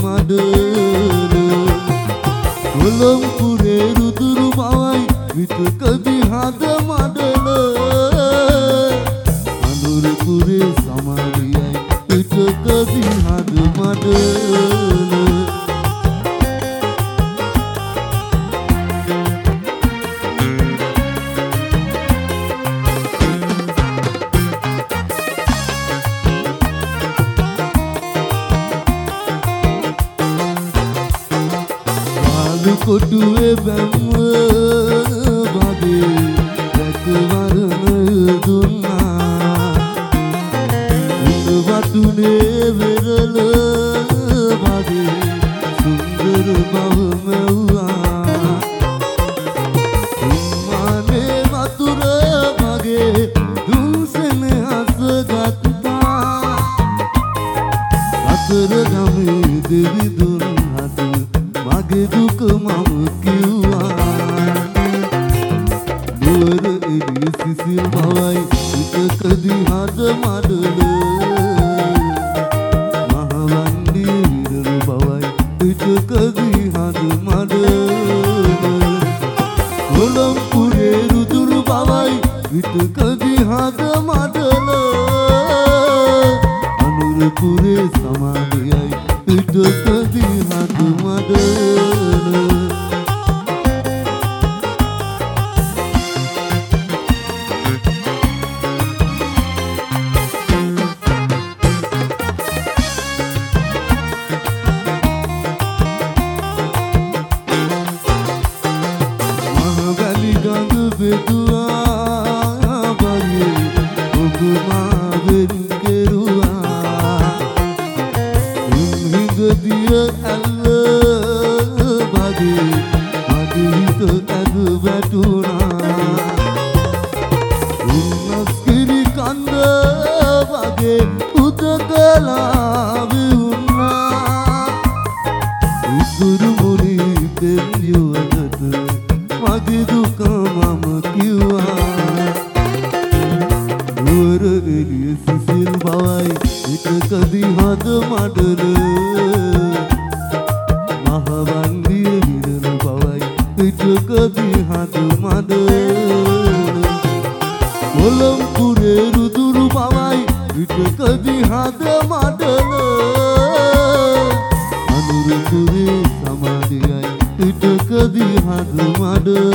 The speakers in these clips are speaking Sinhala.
මඩල කොළඹුරේ රුදුරු බවයි විතකදී හද මඩල අනුරපුරේ සමාධියයි විතකදී හද මඩල කොටුවේ බැම්ම වගේ රැකවරණ දුන්නා උඩ වතුනේ වෙරළ වගේ සුන්දර බව මැව්වා උම්මානේ වතුර වගේ දුන්සෙන හසගත්තා අතර ගමේ දෙවිදුන් මගේ දුක මම කිව්වා නුවර එළිය සිසිල් බවයි විතකදී හද මඩල මහවන්නේ විරල බවයි විතකදී හද මඩල කොළඹුරේ රුදුරු බවයි විතකදී හද මඩල අනුරපුරේ සමාධියයි විතකදී හද මඩල මහවැලි ගඟ බෙදුවා වගේ ඔබ මාවෙන් කෙරුවා හිඟදිය ඇල්ල වගේ මගේ හිත ඇද වැටුණා උන්නස්කිරි කන්ද වගේ උදකලා විවුණා ඉතුරු මුනි දෙවියොදට මගේ දුක මම කිව්වා නුවර එළිය සිසිල් බවයි විතකදී හද මඩල මහවන්දිය විරල බවයි විතකදී හද මඩල කොළඹුරේ රුදුරු බවයි විතකදී හද මඩල අනුරපුරේ සමාධියයි විතකදී හද මඩල.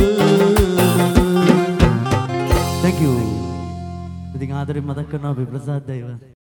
Thank you. ඉතින් ආදරෙන් මතක් කරනවා අපි ප්‍රසාද් දෛව